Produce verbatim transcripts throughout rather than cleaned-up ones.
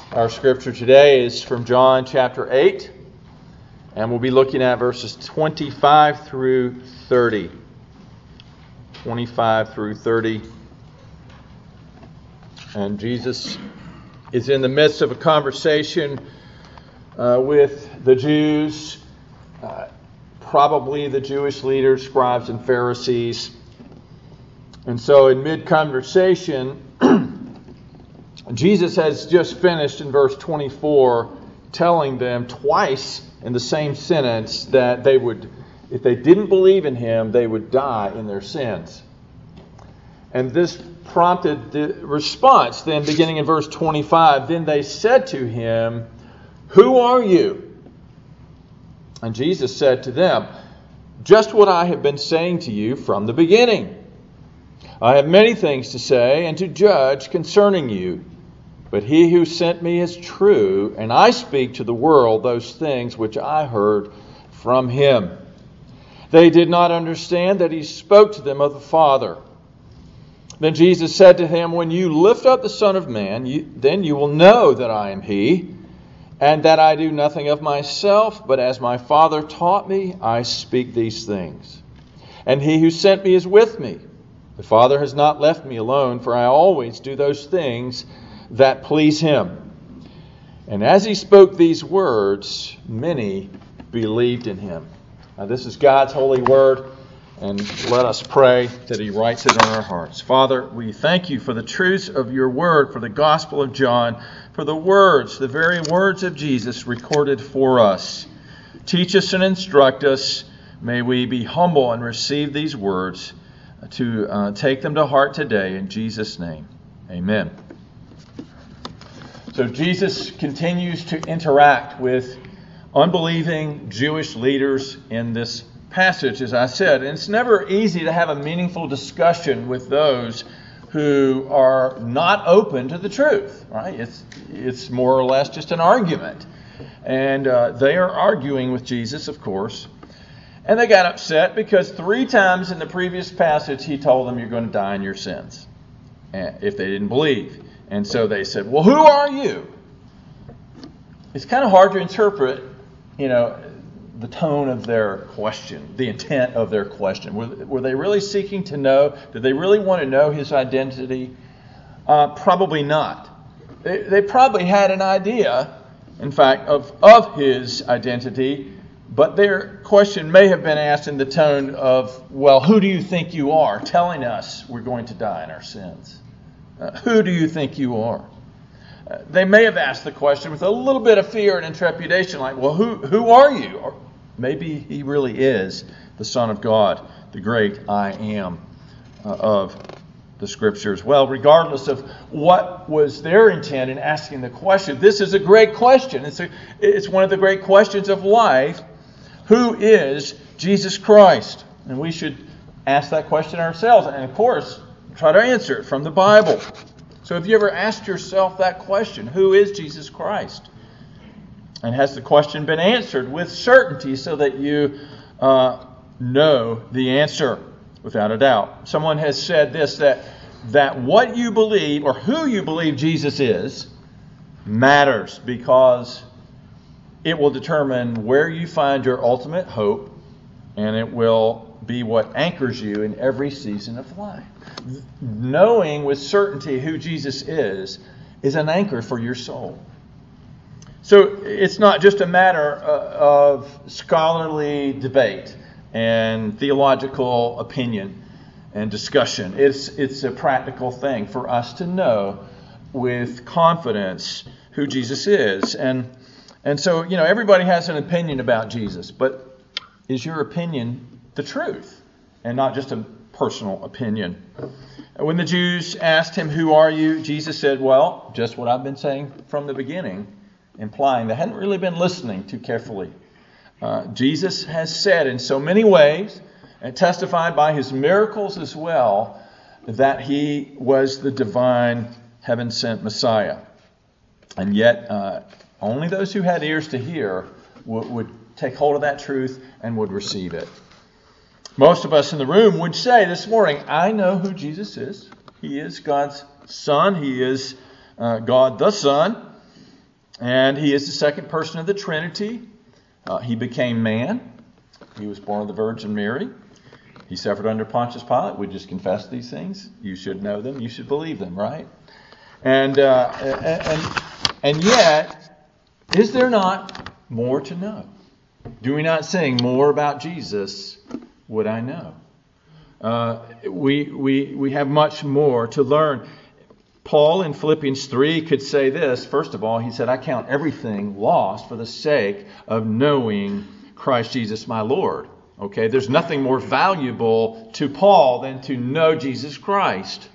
Our scripture today is from John chapter eight, and we'll be looking at verses twenty-five through thirty. twenty-five through thirty. And Jesus is in the midst of a conversation uh, with the Jews, uh, probably the Jewish leaders, scribes, and Pharisees. And so in mid-conversation, Jesus has just finished in verse twenty-four telling them twice in the same sentence that they would, if they didn't believe in Him, they would die in their sins. And this prompted the response then beginning in verse twenty-five. Then they said to Him, "Who are you?" And Jesus said to them, "Just what I have been saying to you from the beginning. I have many things to say and to judge concerning you. But He who sent me is true, and I speak to the world those things which I heard from Him." They did not understand that He spoke to them of the Father. Then Jesus said to him, "When you lift up the Son of Man, you, then you will know that I am He, and that I do nothing of myself, but as my Father taught me, I speak these things. And He who sent me is with me. The Father has not left me alone, for I always do those things that please Him." And as He spoke these words, many believed in Him. Now, this is God's holy word, and let us pray that He writes it on our hearts. Father, we thank You for the truths of Your word, for the Gospel of John, for the words, the very words of Jesus recorded for us. Teach us and instruct us. May we be humble and receive these words, to uh, take them to heart today. In Jesus' name, amen. So Jesus continues to interact with unbelieving Jewish leaders in this passage, as I said. And it's never easy to have a meaningful discussion with those who are not open to the truth, right? It's, it's more or less just an argument. And uh, they are arguing with Jesus, of course. And they got upset because three times in the previous passage He told them, "You're going to die in your sins," if they didn't believe. And so they said, "Well, who are you?" It's kind of hard to interpret, you know, the tone of their question, the intent of their question. Were, were they really seeking to know? Did they really want to know His identity? Uh, probably not. They, they probably had an idea, in fact, of, of His identity, but their question may have been asked in the tone of, "Well, who do you think you are, telling us we're going to die in our sins? Uh, who do you think you are?" Uh, they may have asked the question with a little bit of fear and trepidation, like, "Well, who who are you?" Or maybe He really is the Son of God, the great I Am uh, of the Scriptures. Well, regardless of what was their intent in asking the question, this is a great question. It's a, it's one of the great questions of life. Who is Jesus Christ? And we should ask that question ourselves, and of course, try to answer it from the Bible. So have you ever asked yourself that question? Who is Jesus Christ? And has the question been answered with certainty so that you uh, know the answer without a doubt? Someone has said this, that, that what you believe or who you believe Jesus is matters, because it will determine where you find your ultimate hope, and it will be what anchors you in every season of life. Knowing with certainty who Jesus is is an anchor for your soul. So it's not just a matter of scholarly debate and theological opinion and discussion. It's it's a practical thing for us to know with confidence who Jesus is. And and so, you know, everybody has an opinion about Jesus, but is your opinion the truth and not just a personal opinion? When the Jews asked Him, "Who are you?" Jesus said, "Well, just what I've been saying from the beginning," implying they hadn't really been listening too carefully. Uh, Jesus has said in so many ways, and testified by His miracles as well, that He was the divine heaven-sent Messiah. And yet, uh, only those who had ears to hear would, would take hold of that truth and would receive it. Most of us in the room would say this morning, "I know who Jesus is. He is God's Son. He is uh, God the Son. And he is the second person of the Trinity. Uh, he became man. He was born of the Virgin Mary. He suffered under Pontius Pilate. We just confessed these things. You should know them. You should believe them, right? And uh, and and yet, is there not more to know? Do we not sing, more about Jesus would I know? Uh, we we we have much more to learn. Paul in Philippians three could say this. First of all, he said, I count everything lost for the sake of knowing Christ Jesus my Lord. Okay, there's nothing more valuable to Paul than to know Jesus Christ.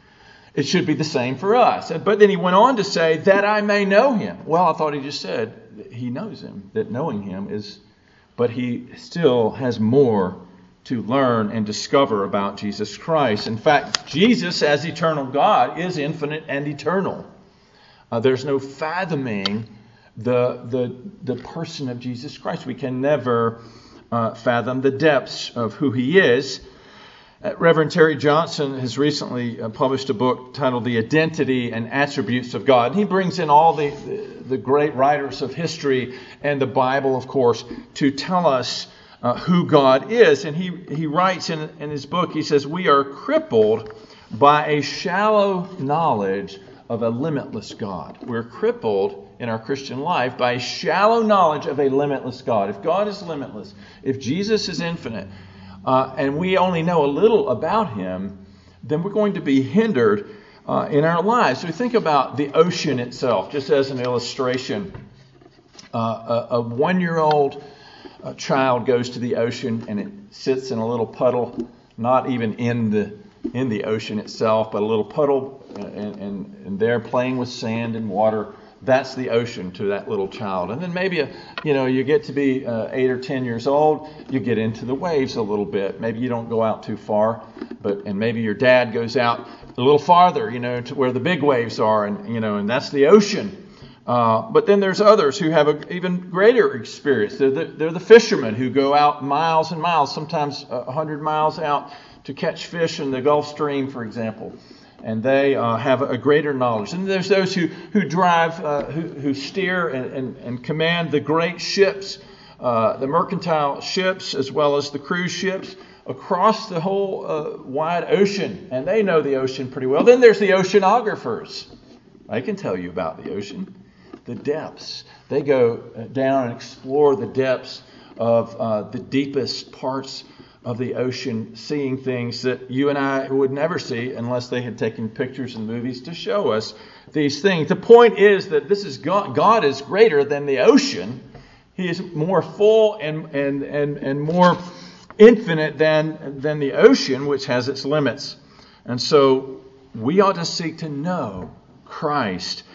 It should be the same for us. But then he went on to say, that I may know him. Well, I thought he just said he knows him, that knowing him is, but he still has more to learn and discover about Jesus Christ. In fact, Jesus as eternal God is infinite and eternal. Uh, there's no fathoming the, the, the person of Jesus Christ. We can never uh, fathom the depths of who he is. Uh, Reverend Terry Johnson has recently uh, published a book titled The Identity and Attributes of God. And he brings in all the, the, the great writers of history and the Bible, of course, to tell us uh, who God is. And he, he writes in, in his book, he says, we are crippled by a shallow knowledge of a limitless God. We're crippled in our Christian life by a shallow knowledge of a limitless God. If God is limitless, if Jesus is infinite, Uh, and we only know a little about him, then we're going to be hindered uh, in our lives. So think about the ocean itself, just as an illustration. Uh, a, a one-year-old uh, child goes to the ocean and it sits in a little puddle, not even in the in the ocean itself, but a little puddle, and, and, and they're playing with sand and water. That's the ocean to that little child. And then maybe, a, you know, you get to be uh, eight or ten years old, you get into the waves a little bit. Maybe you don't go out too far, but and maybe your dad goes out a little farther, you know, to where the big waves are, and you know, and that's the ocean. Uh, but then there's others who have an even greater experience. They're the, they're the fishermen who go out miles and miles, sometimes a hundred miles out to catch fish in the Gulf Stream, for example. And they uh, have a greater knowledge. And there's those who who drive, uh, who, who steer and, and, and command the great ships, uh, the mercantile ships, as well as the cruise ships across the whole uh, wide ocean. And they know the ocean pretty well. Then there's the oceanographers. They can tell you about the ocean, the depths. They go down and explore the depths of uh, the deepest parts of the ocean, seeing things that you and I would never see unless they had taken pictures and movies to show us these things. The point is that this is God. God is greater than the ocean. He is more full and and and, and more infinite than, than the ocean, which has its limits. And so we ought to seek to know Christ.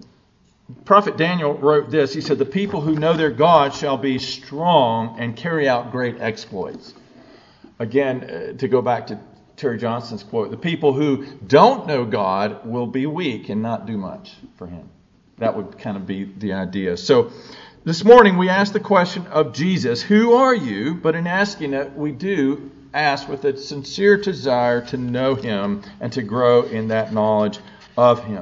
Prophet Daniel wrote this. He said, the people who know their God shall be strong and carry out great exploits. Again, uh, to go back to Terry Johnson's quote, the people who don't know God will be weak and not do much for him. That would kind of be the idea. So this morning we asked the question of Jesus, who are you? But in asking it, we do ask with a sincere desire to know him and to grow in that knowledge of him.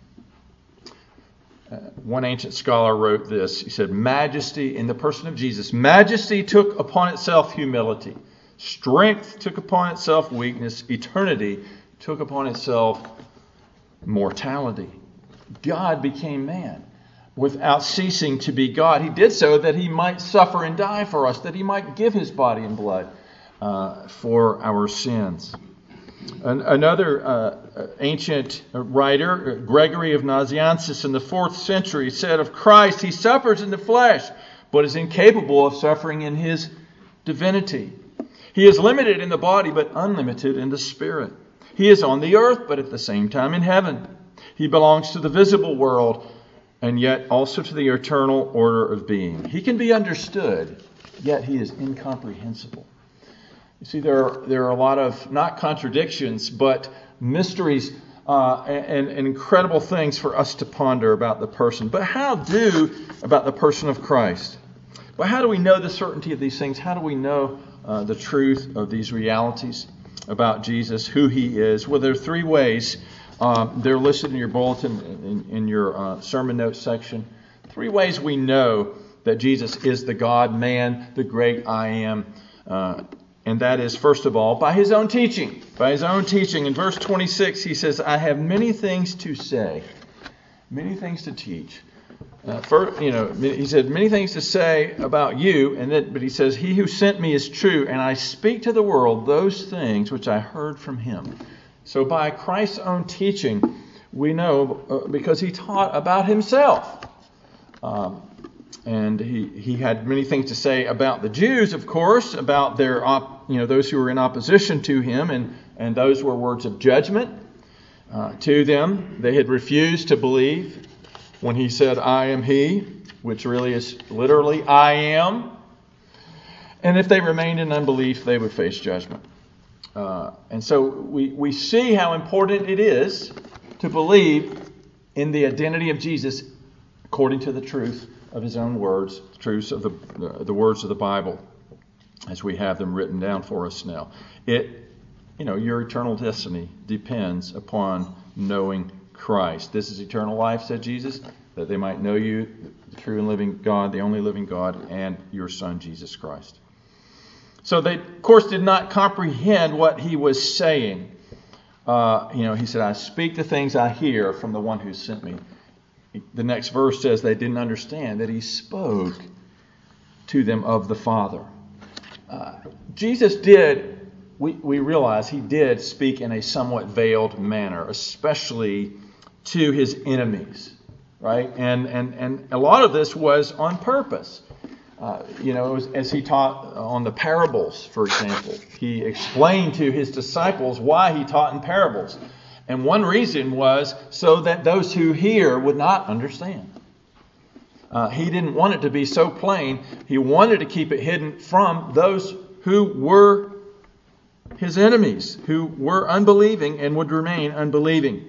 Uh, one ancient scholar wrote this. He said, majesty in the person of Jesus. Majesty took upon itself humility. Strength took upon itself weakness. Eternity took upon itself mortality. God became man without ceasing to be God. He did so that he might suffer and die for us, that he might give his body and blood uh, for our sins. An, another uh, ancient writer, Gregory of Nazianzus in the fourth century, said of Christ, he suffers in the flesh, but is incapable of suffering in his divinity. He is limited in the body, but unlimited in the spirit. He is on the earth, but at the same time in heaven. He belongs to the visible world, and yet also to the eternal order of being. He can be understood, yet he is incomprehensible. You see, there are, there are a lot of, not contradictions, but mysteries uh, and, and incredible things for us to ponder about the person. But how do about the person of Christ? But how do we know the certainty of these things? How do we know uh, the truth of these realities about Jesus, who he is? Well, there are three ways. Uh, they're listed in your bulletin, in, in your uh, sermon notes section. Three ways we know that Jesus is the God-man, the great I am. Uh, and that is, first of all, by his own teaching. By his own teaching. In verse twenty-six, he says, I have many things to say, many things to teach. Uh, for, you know, he said, many things to say about you, and that, but he says, he who sent me is true, and I speak to the world those things which I heard from him. So by Christ's own teaching, we know, uh, because he taught about himself. Um, and he, he had many things to say about the Jews, of course, about their, op, you know, those who were in opposition to him, and, and those were words of judgment uh, to them. They had refused to believe when he said, I am he, which really is literally, I am. And if they remained in unbelief, they would face judgment. Uh, and so we, we see how important it is to believe in the identity of Jesus according to the truth of his own words, the truths of the, the, the words of the Bible, as we have them written down for us now. It, you know, your eternal destiny depends upon knowing Christ. This is eternal life, said Jesus, that they might know you, the true and living God, the only living God, and your Son, Jesus Christ. So they, of course, did not comprehend what he was saying. Uh, you know, he said, I speak the things I hear from the one who sent me. The next verse says they didn't understand that he spoke to them of the Father. Uh, Jesus did, we, we realize he did speak in a somewhat veiled manner, especially to his enemies, right? And and and a lot of this was on purpose. Uh, you know, was, as he taught on the parables, for example, he explained to his disciples why he taught in parables. And one reason was so that those who hear would not understand. Uh, he didn't want it to be so plain. He wanted to keep it hidden from those who were his enemies, who were unbelieving and would remain unbelieving.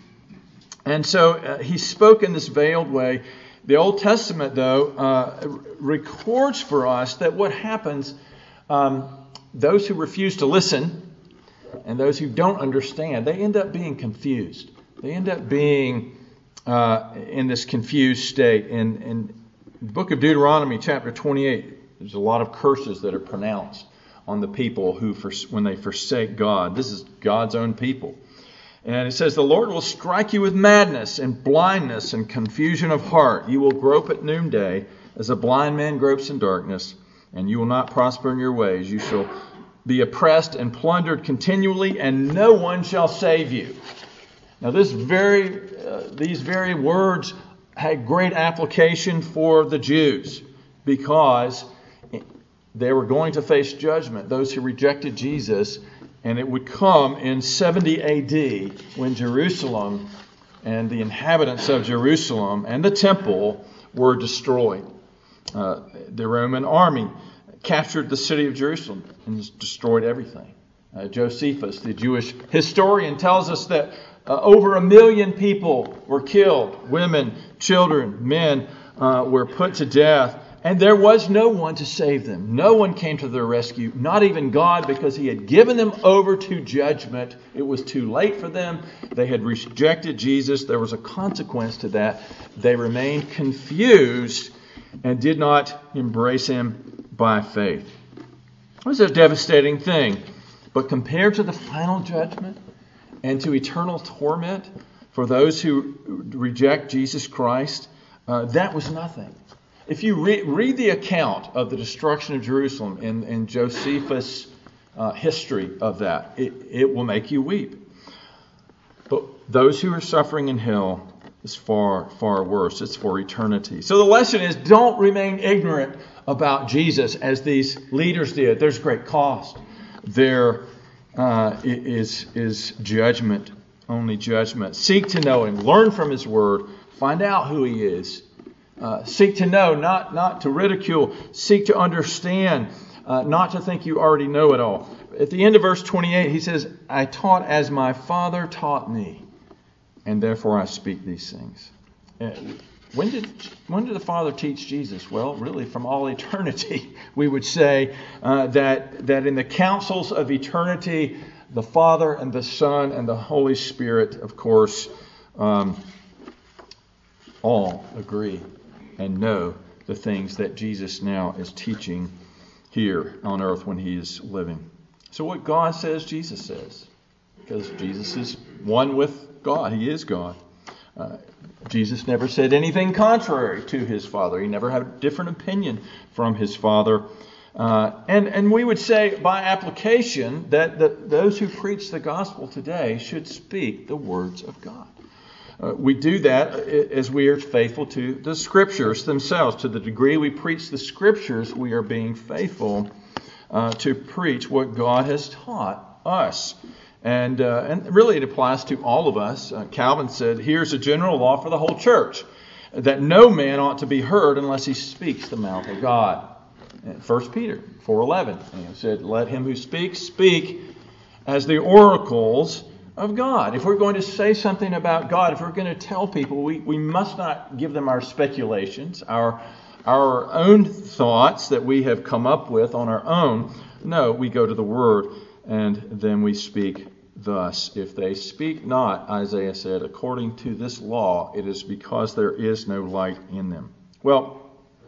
And so uh, he spoke in this veiled way. The Old Testament, though, uh, records for us that what happens, um, those who refuse to listen and those who don't understand, they end up being confused. They end up being uh, in this confused state. In, in the book of Deuteronomy, chapter twenty-eight, there's a lot of curses that are pronounced on the people who, when they forsake God. This is God's own people. And it says, the Lord will strike you with madness and blindness and confusion of heart. You will grope at noonday as a blind man gropes in darkness, and you will not prosper in your ways. You shall be oppressed and plundered continually, and no one shall save you. Now, this very, uh, these very words had great application for the Jews because they were going to face judgment, those who rejected Jesus. And it would come in seventy A D when Jerusalem and the inhabitants of Jerusalem and the temple were destroyed. Uh, the Roman army captured the city of Jerusalem and destroyed everything. Uh, Josephus, the Jewish historian, tells us that uh, over a million people were killed. Women, children, men uh, were put to death. And there was no one to save them. No one came to their rescue, not even God, because he had given them over to judgment. It was too late for them. They had rejected Jesus. There was a consequence to that. They remained confused and did not embrace him by faith. It was a devastating thing. But compared to the final judgment and to eternal torment for those who reject Jesus Christ, uh, that was nothing. If you re- read the account of the destruction of Jerusalem in, in Josephus' uh, history of that, it, it will make you weep. But those who are suffering in hell is far, far worse. It's for eternity. So the lesson is, don't remain ignorant about Jesus as these leaders did. There's great cost. There uh, is, is judgment, only judgment. Seek to know him. Learn from his word. Find out who he is. Uh, seek to know, not, not to ridicule. Seek to understand, uh, not to think you already know it all. At the end of verse twenty-eight, he says, I taught as my Father taught me, and therefore I speak these things. Uh, when did when did the Father teach Jesus? Well, really from all eternity. We would say uh, that, that in the councils of eternity, the Father and the Son and the Holy Spirit, of course, um, all agree and know the things that Jesus now is teaching here on earth when he is living. So what God says, Jesus says. Because Jesus is one with God. He is God. Uh, Jesus never said anything contrary to his Father. He never had a different opinion from his Father. Uh, and, and we would say by application that the, those who preach the gospel today should speak the words of God. Uh, we do that as we are faithful to the Scriptures themselves. To the degree we preach the Scriptures, we are being faithful uh, to preach what God has taught us. And uh, and really it applies to all of us. Uh, Calvin said, here's a general law for the whole church, that no man ought to be heard unless he speaks the mouth of God. First Peter four eleven said, let him who speaks, speak as the oracles of God. If we're going to say something about God, if we're going to tell people, we, we must not give them our speculations, our, our own thoughts that we have come up with on our own. No, we go to the Word and then we speak thus. If they speak not, Isaiah said, according to this law, it is because there is no light in them. Well,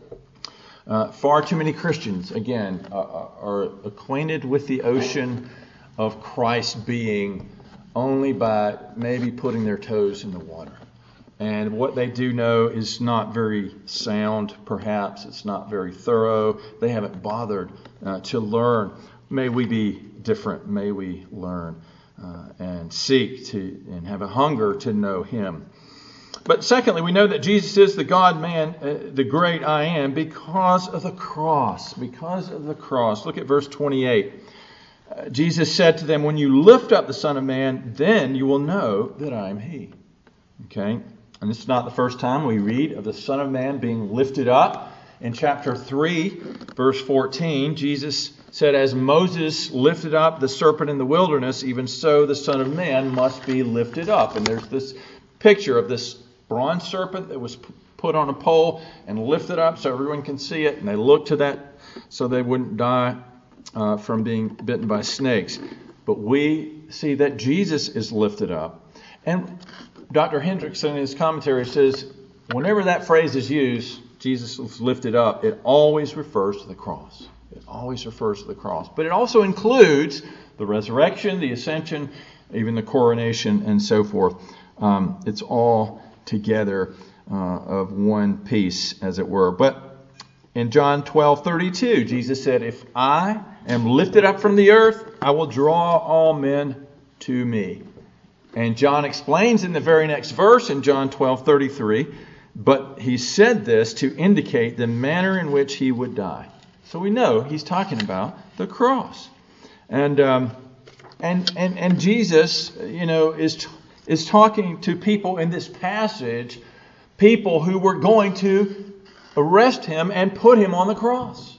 uh, far too many Christians, again, uh, are acquainted with the ocean of Christ being only by maybe putting their toes in the water. And what they do know is not very sound, perhaps. It's not very thorough. They haven't bothered uh, to learn. May we be different. May we learn uh, and seek to and have a hunger to know Him. But secondly, we know that Jesus is the God-man, uh, the great I am, because of the cross. Because of the cross. Look at verse twenty-eight. Uh, Jesus said to them, when you lift up the Son of Man, then you will know that I am He. Okay? And this is not the first time we read of the Son of Man being lifted up. In chapter three, verse fourteen, Jesus said, as Moses lifted up the serpent in the wilderness, even so the Son of Man must be lifted up. And there's this picture of this bronze serpent that was put on a pole and lifted up so everyone can see it. And they looked to that so they wouldn't die uh, from being bitten by snakes. But we see that Jesus is lifted up. And Doctor Hendrickson in his commentary says, whenever that phrase is used, Jesus was lifted up, it always refers to the cross. It always refers to the cross. But it also includes the resurrection, the ascension, even the coronation, and so forth. Um, it's all together uh, of one piece, as it were. But in John twelve thirty-two, Jesus said, if I am lifted up from the earth, I will draw all men to me. And John explains in the very next verse in John twelve thirty-three, but he said this to indicate the manner in which he would die. So we know he's talking about the cross. And um, and and and Jesus, you know, is is talking to people in this passage, people who were going to arrest him and put him on the cross.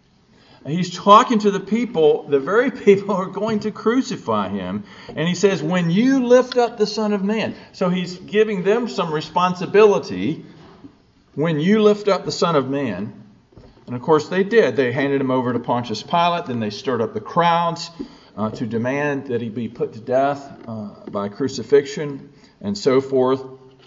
He's talking to the people, the very people who are going to crucify him. And he says, when you lift up the Son of Man. So he's giving them some responsibility. When you lift up the Son of Man. And of course they did. They handed him over to Pontius Pilate. Then they stirred up the crowds uh, to demand that he be put to death uh, by crucifixion and so forth.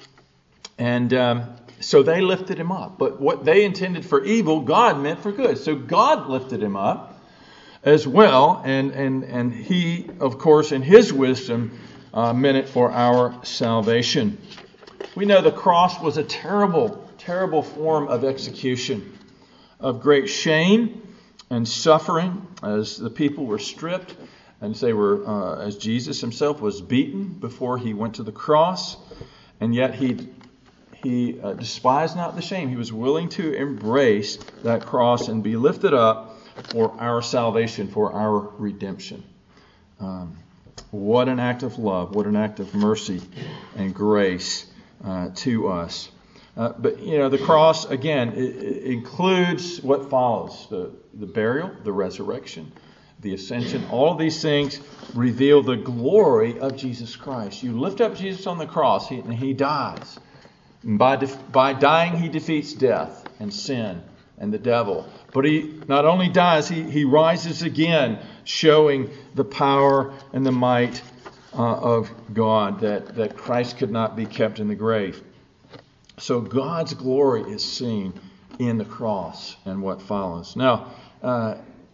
And um, so they lifted him up. But what they intended for evil, God meant for good. So God lifted him up as well. And, and, and he, of course, in his wisdom, uh, meant it for our salvation. We know the cross was a terrible, terrible form of execution, of great shame and suffering as the people were stripped and they were, uh, as Jesus himself was beaten before he went to the cross. And yet he He uh, despised not the shame. He was willing to embrace that cross and be lifted up for our salvation, for our redemption. Um, what an act of love, what an act of mercy and grace uh, to us. Uh, but, you know, the cross, again, it, it includes what follows. The, the burial, the resurrection, the ascension. All of these things reveal the glory of Jesus Christ. You lift up Jesus on the cross he, and he dies. By, def- by dying, he defeats death and sin and the devil. But he not only dies, he, he rises again, showing the power and the might uh, of God, that, that Christ could not be kept in the grave. So God's glory is seen in the cross and what follows. Now, uh,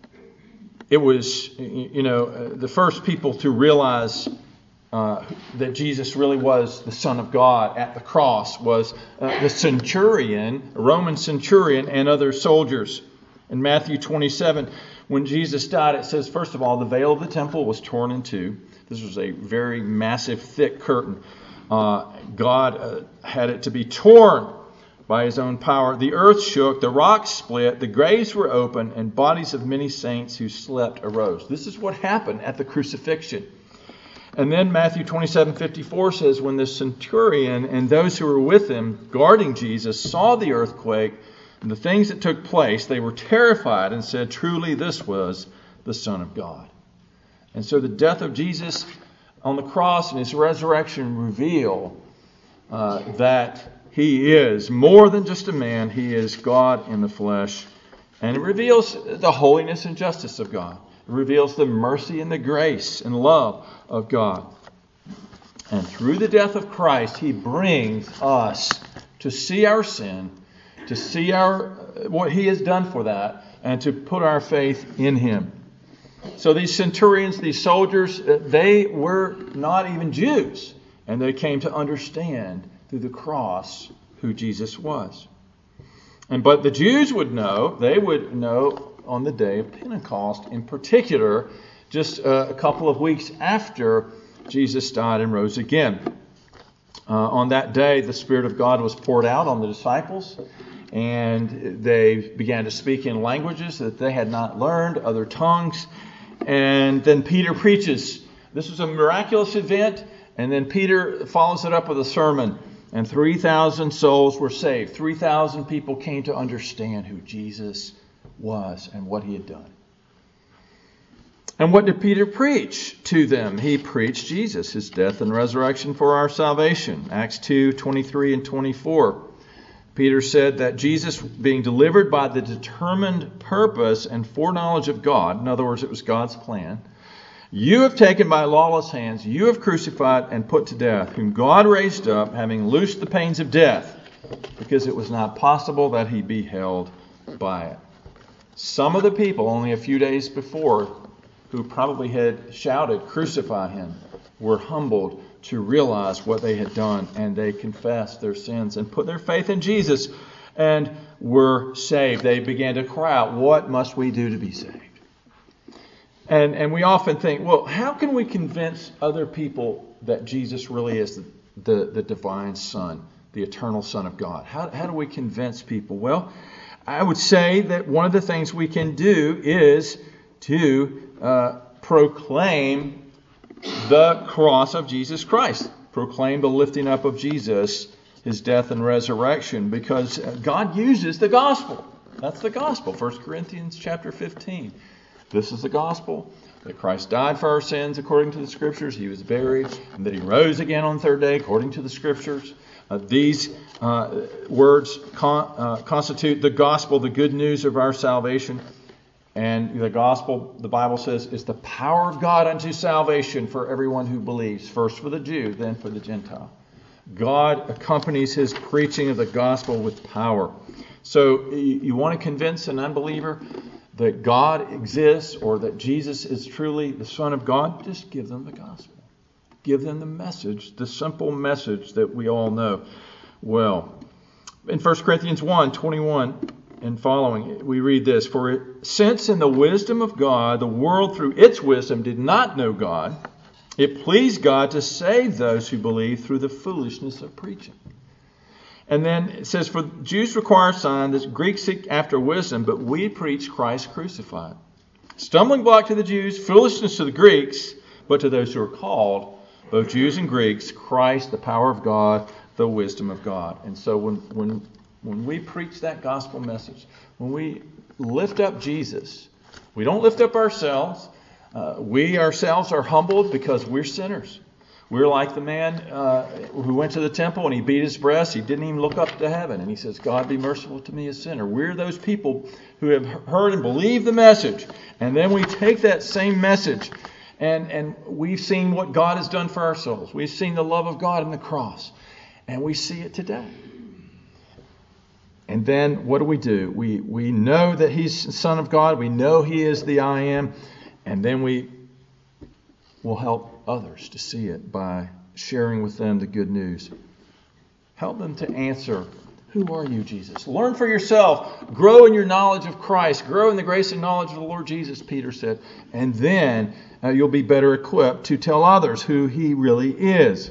it was, you know, uh, the first people to realize uh, that Jesus really was the Son of God at the cross was uh, the centurion, a Roman centurion, and other soldiers. In Matthew twenty-seven, when Jesus died, it says, first of all, the veil of the temple was torn in two. This was a very massive, thick curtain. Uh, God uh, had it to be torn by his own power. The earth shook, the rocks split, the graves were open, and bodies of many saints who slept arose. This is what happened at the crucifixion. And then Matthew twenty-seven fifty-four says, when the centurion and those who were with him guarding Jesus saw the earthquake and the things that took place, they were terrified and said, truly this was the Son of God. And so the death of Jesus on the cross and his resurrection reveal uh, that he is more than just a man. He is God in the flesh. And it reveals the holiness and justice of God. It reveals the mercy and the grace and love of God. And through the death of Christ, he brings us to see our sin, to see our what he has done for that, and to put our faith in him. So these centurions, these soldiers, they were not even Jews. And they came to understand through the cross who Jesus was. And but the Jews would know, they would know on the day of Pentecost in particular, just uh, a couple of weeks after Jesus died and rose again. Uh, on that day, the Spirit of God was poured out on the disciples, and they began to speak in languages that they had not learned, other tongues. And then Peter preaches. This was a miraculous event, and then Peter follows it up with a sermon. And three thousand souls were saved. three thousand people came to understand who Jesus was and what he had done. And what did Peter preach to them? He preached Jesus, his death and resurrection for our salvation. Acts two, twenty-three and twenty-four. Peter said that Jesus, being delivered by the determined purpose and foreknowledge of God, in other words, it was God's plan, you have taken by lawless hands, you have crucified and put to death, whom God raised up, having loosed the pains of death, because it was not possible that he be held by it. Some of the people, only a few days before, who probably had shouted, crucify him, were humbled to realize what they had done, and they confessed their sins and put their faith in Jesus and were saved. They began to cry out, what must we do to be saved? And and we often think, well, how can we convince other people that Jesus really is the, the, the divine Son, the eternal Son of God? How, how do we convince people? Well, I would say that one of the things we can do is to uh, proclaim the cross of Jesus Christ. Proclaim the lifting up of Jesus, his death and resurrection, because God uses the gospel. That's the gospel. First Corinthians chapter fifteen. This is the gospel, that Christ died for our sins according to the Scriptures. He was buried, and that he rose again on the third day according to the Scriptures. Uh, these uh, words con- uh, constitute the gospel, the good news of our salvation. And the gospel, the Bible says, is the power of God unto salvation for everyone who believes. First for the Jew, then for the Gentile. God accompanies his preaching of the gospel with power. So you, you want to convince an unbeliever that God exists or that Jesus is truly the Son of God? Just give them the gospel. Give them the message, the simple message that we all know well. In First Corinthians one, twenty-one and following, we read this, for since in the wisdom of God, the world through its wisdom did not know God, it pleased God to save those who believe through the foolishness of preaching. And then it says, for Jews require signs, Greeks seek after wisdom, but we preach Christ crucified. Stumbling block to the Jews, foolishness to the Greeks, but to those who are called, both Jews and Greeks, Christ, the power of God, the wisdom of God. And so when when when we preach that gospel message, when we lift up Jesus, we don't lift up ourselves. Uh, we ourselves are humbled because we're sinners. We're like the man uh, who went to the temple and he beat his breast. He didn't even look up to heaven. And he says, God, be merciful to me, a sinner. We're those people who have heard and believed the message. And then we take that same message and, and we've seen what God has done for our souls. We've seen the love of God in the cross. And we see it today. And then what do we do? We we know that he's the Son of God. We know he is the I am. And then we will help others to see it by sharing with them the good news. Help them to answer, who are you, Jesus? Learn for yourself. Grow in your knowledge of Christ. Grow in the grace and knowledge of the Lord Jesus, Peter said. And then uh, you'll be better equipped to tell others who he really is.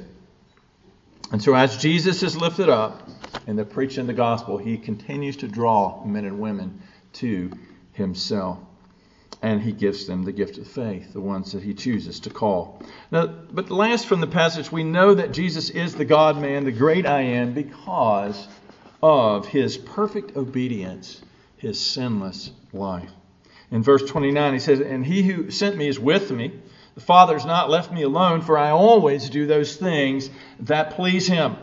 And so as Jesus is lifted up in the preaching of the gospel, he continues to draw men and women to himself. And he gives them the gift of faith, the ones that he chooses to call. Now, but last from the passage, we know that Jesus is the God-man, the great I am, because of his perfect obedience, his sinless life. In verse twenty-nine, he says, and he who sent me is with me. The Father has not left me alone, for I always do those things that please him.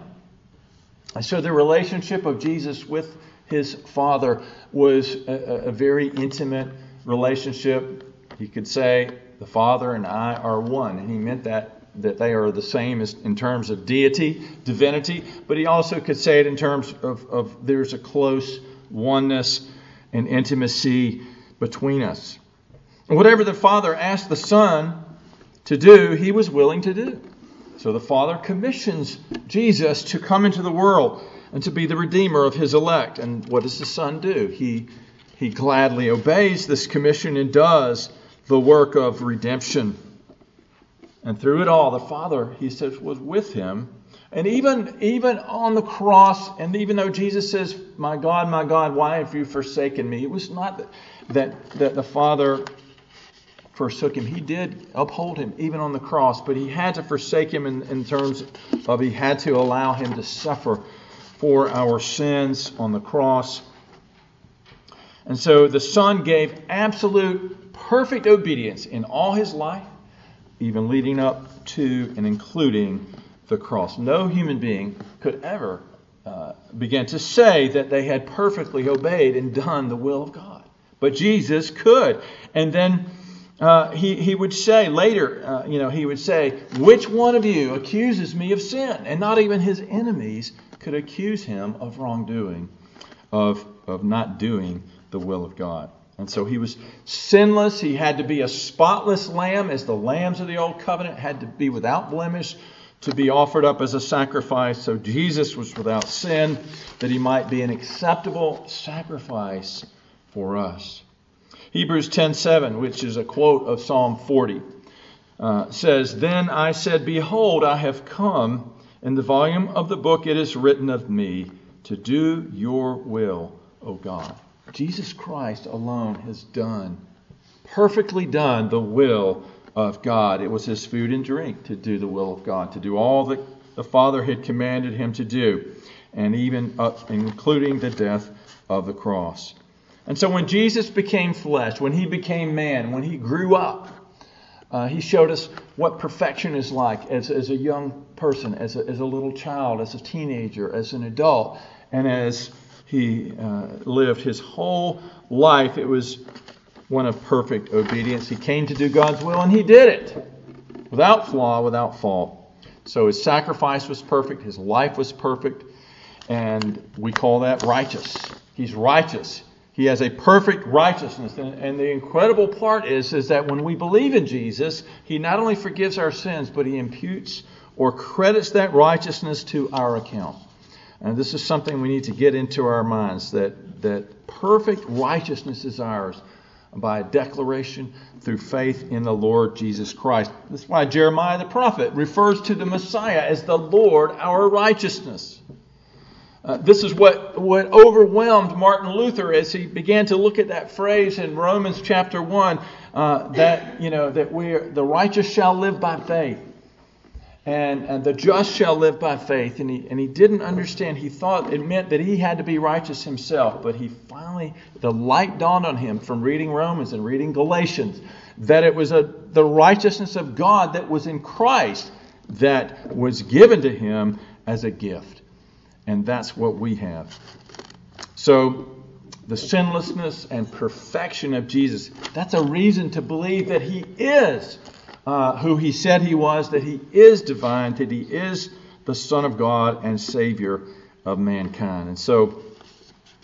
And so the relationship of Jesus with his Father was a, a very intimate relationship. He could say, the Father and I are one. And he meant that that they are the same as in terms of deity, divinity, but he also could say it in terms of, of there's a close oneness and intimacy between us. And whatever the Father asked the Son to do, he was willing to do. So the Father commissions Jesus to come into the world and to be the Redeemer of his elect. And what does the Son do? He, he gladly obeys this commission and does the work of redemption. And through it all, the Father, he says, was with him. And even, even on the cross, and even though Jesus says, my God, my God, why have you forsaken me? It was not that, that, that the Father forsook him. He did uphold him, even on the cross. But he had to forsake him in, in terms of he had to allow him to suffer for our sins on the cross. And so the Son gave absolute, perfect obedience in all his life, even leading up to and including the cross. No human being could ever uh, begin to say that they had perfectly obeyed and done the will of God. But Jesus could. And then uh, he, he would say later, uh, you know, he would say, which one of you accuses me of sin? And not even his enemies could accuse him of wrongdoing, of, of not doing the will of God. And so he was sinless. He had to be a spotless lamb, as the lambs of the old covenant had to be without blemish to be offered up as a sacrifice. So Jesus was without sin, that he might be an acceptable sacrifice for us. Hebrews ten seven, which is a quote of Psalm forty, uh, says, Then I said, Behold, I have come. In the volume of the book it is written of me, to do your will, O God. Jesus Christ alone has done, perfectly done, the will of God. It was his food and drink to do the will of God, to do all that the Father had commanded him to do, and even uh, including the death of the cross. And so when Jesus became flesh, when he became man, when he grew up, uh, he showed us what perfection is like as, as a young person, as a, as a little child, as a teenager, as an adult, and as he uh, lived his whole life. It was one of perfect obedience. He came to do God's will, and he did it without flaw, without fault. So his sacrifice was perfect. His life was perfect. And we call that righteous. He's righteous. He has a perfect righteousness. And, and the incredible part is, is that when we believe in Jesus, he not only forgives our sins, but he imputes or credits that righteousness to our account. And this is something we need to get into our minds, that, that perfect righteousness is ours by a declaration through faith in the Lord Jesus Christ. That's why Jeremiah the prophet refers to the Messiah as the Lord our righteousness. Uh, this is what, what overwhelmed Martin Luther as he began to look at that phrase in Romans chapter one, uh, that, you know, that we are, the righteous shall live by faith. And, and the just shall live by faith. And he, and he didn't understand. He thought it meant that he had to be righteous himself. But he finally, the light dawned on him from reading Romans and reading Galatians, that it was a, the righteousness of God that was in Christ that was given to him as a gift. And that's what we have. So the sinlessness and perfection of Jesus, that's a reason to believe that he is Uh, who he said he was, that he is divine, that he is the Son of God and Savior of mankind. And so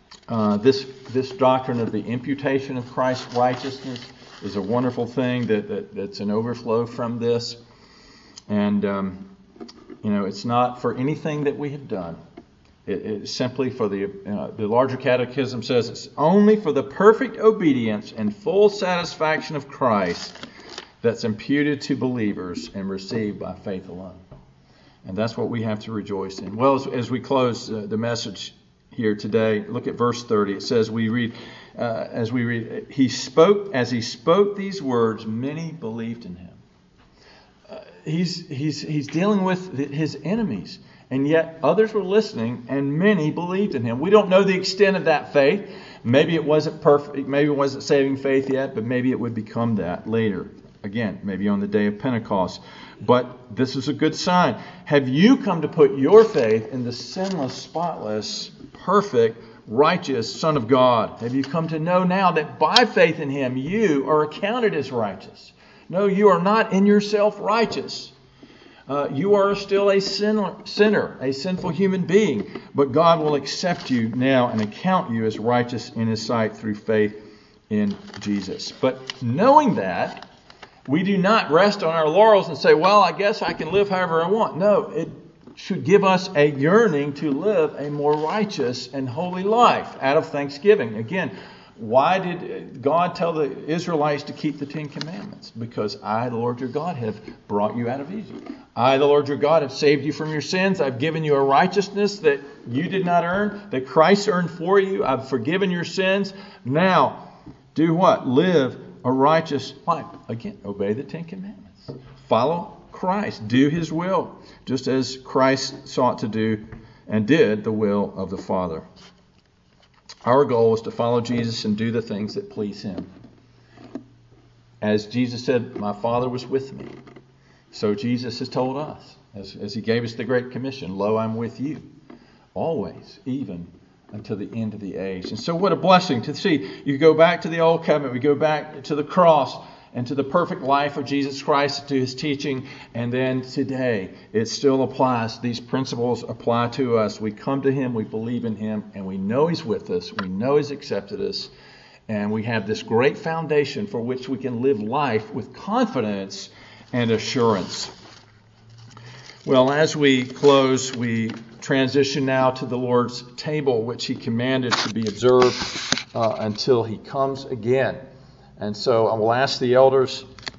Uh, this this doctrine of the imputation of Christ's righteousness is a wonderful thing that, that that's an overflow from this. And, um, you know, it's not for anything that we have done. It, it's simply for the, uh, the larger catechism says it's only for the perfect obedience and full satisfaction of Christ that's imputed to believers and received by faith alone. And that's what we have to rejoice in. Well, as, as we close uh, the message here today, look at verse thirty. It says, we read, uh, as we read, he spoke, as he spoke these words, many believed in him. Uh, he's, he's, he's dealing with his enemies, and yet others were listening, and many believed in him. We don't know the extent of that faith. Maybe it wasn't perfect, maybe it wasn't saving faith yet, but maybe it would become that later. Again, maybe on the day of Pentecost. But this is a good sign. Have you come to put your faith in the sinless, spotless, perfect, righteous Son of God? Have you come to know now that by faith in him you are accounted as righteous? No, you are not in yourself righteous. Uh, you are still a sinner, sinner, a sinful human being. But God will accept you now and account you as righteous in his sight through faith in Jesus. But knowing that, we do not rest on our laurels and say, well, I guess I can live however I want. No, it should give us a yearning to live a more righteous and holy life out of thanksgiving. Again, why did God tell the Israelites to keep the Ten Commandments? Because I, the Lord your God, have brought you out of Egypt. I, the Lord your God, have saved you from your sins. I've given you a righteousness that you did not earn, that Christ earned for you. I've forgiven your sins. Now, do what? Live a righteous life. Again, obey the Ten Commandments. Follow Christ. Do his will, just as Christ sought to do and did the will of the Father. Our goal is to follow Jesus and do the things that please him. As Jesus said, my Father was with me. So Jesus has told us, as, as he gave us the Great Commission, lo, I'm with you always, even until the end of the age. And so what a blessing to see. You go back to the Old Covenant, we go back to the cross and to the perfect life of Jesus Christ, to his teaching, and then today it still applies. These principles apply to us. We come to him, we believe in him, and we know he's with us. We know he's accepted us, and we have this great foundation for which we can live life with confidence and assurance. Well, as we close, we transition now to the Lord's table, which he commanded to be observed uh, until he comes again. And so I will ask the elders